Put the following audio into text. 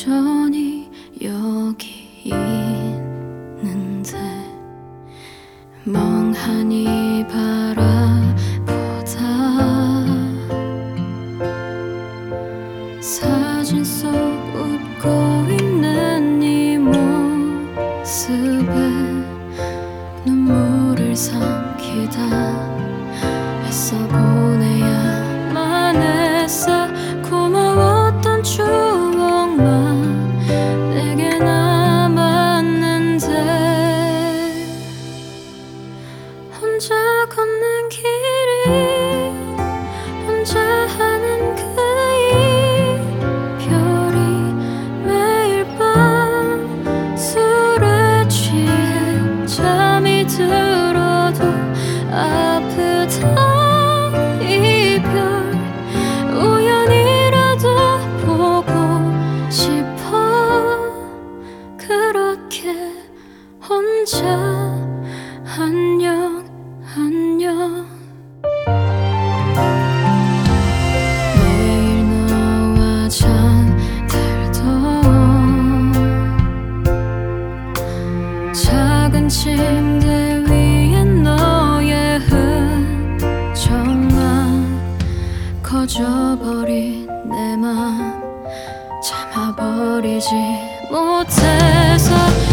여전히 여기 있는데 멍하니 바라보다 사진 속 웃고 있는 이 모습에 눈물을 삼키다 애써 보내야만 했어. 고마웠던 추억만 내게 남았는데 혼자 걷는 길이 혼자 하는 그 이별이 매일 밤 술에 취해 잠이 들어도 아프다. 이별 우연이라도 보고 싶어. 그렇게 혼자 안녕 안녕. 매일 너와 잠들던 작은 침대 위에 너의 흔적만 커져버린 내 맘 참아버리지 못해서